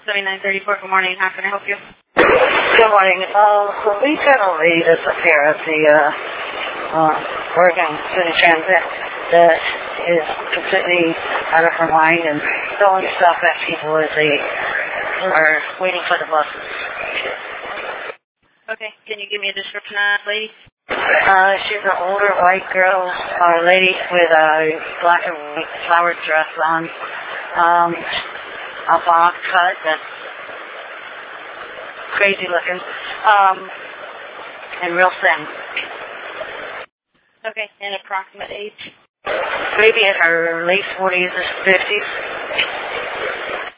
7934, good morning. How can I help you? Good morning. We've got a lady that's up here at the Oregon City Transit that is completely out of her mind and throwing stuff at people as they are waiting for the buses. Okay, can you give me a description of that lady? She's an older white girl, lady with a black and white flowered dress on, a bob cut that's crazy looking, and real thin. Okay, and approximate age? Maybe in her late 40s or 50s.